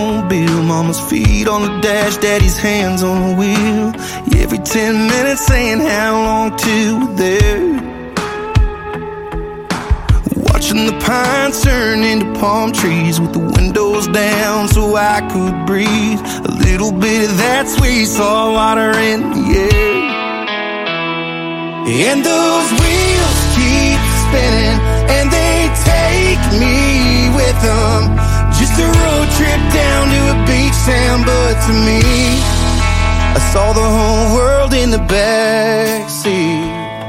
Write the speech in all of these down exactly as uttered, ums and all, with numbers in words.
Oldsmobile. Mama's feet on the dash, daddy's hands on the wheel. Every ten minutes saying how long till we're there. Watching the pines turn into palm trees with the windows down so I could breathe. A little bit of that sweet salt water in the air. And those wheels keep spinning and they take me with them. Just a road trip down to a beach town, but to me I saw the whole world in the backseat.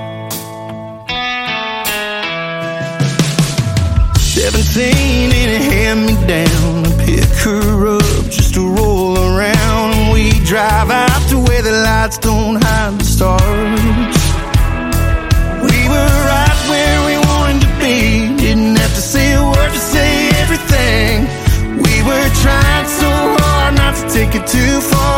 Seventeen in a hand-me-down, pick her up just to roll around. And we drive out to where the lights don't hide the stars. We were right where we wanted to be. Didn't have to say a word to say everything. We were trying so hard not to take it too far.